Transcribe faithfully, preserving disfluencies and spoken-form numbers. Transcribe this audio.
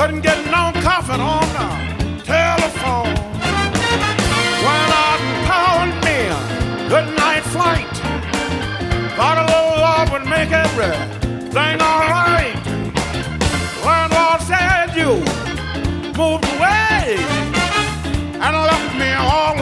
couldn't get no comfort on the telephone. Went out and called me a good night flight. Thought a little love would make everything alright. Landlord said you moved away and left me all